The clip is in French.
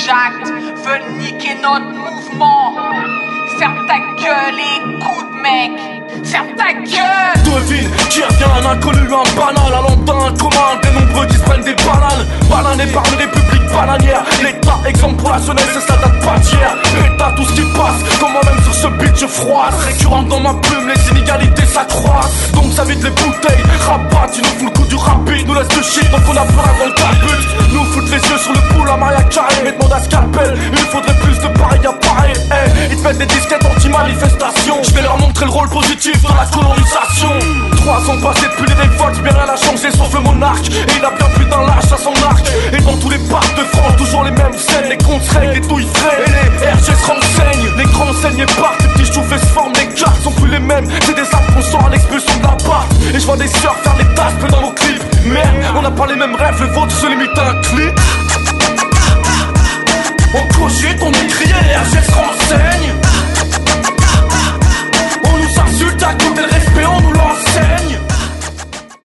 j'acte veulent niquer notre mouvement. Ferme ta gueule et écoute mec, ferme ta gueule. Devine qui revient, un inconnu, un banal, un lambda, un commun, des nombreux qui se prennent des bananes. Bananés par une république bananière. L'État, exemple pour la jeunesse, et ça date pas d'hier. L'État, tout ce qui passe, comme moi-même sur ce beat je froisse. Récurrent dans ma plume, les inégalités s'accroissent. Donc ça vide les bouteilles, rabat, tu nous fous le coup du rapide. Nous laisse de shit, donc on a peur avant le calbut. Nous foutent les yeux sur le boule à Maria Carré. Mais demande à Scalpel, il nous faudrait plus de pareil à pareil. Hey, ils te mettent des disquettes anti-manifestation. Je vais leur montrer le rôle positif dans la colonisation. 3 ans passés depuis les révoltes, bien rien n'a changé sauf le monarque. Et il a bien plus d'un lâche à son arc. Et dans tous les parcs de France, toujours les mêmes scènes. Les comptes règles, les douilles frais. Et les RG se renseignent. Les grands saignes partent, les petits chouffés se forment. Les cartes sont plus les mêmes. C'est des actes qu'on sort à l'expulsion de l'appart. Et je vois des sœurs faire des tasses dans nos clips. Merde, on n'a pas les mêmes rêves, le vôtre se limite à un clip. On cogite, on écrit, les RG se renseignent.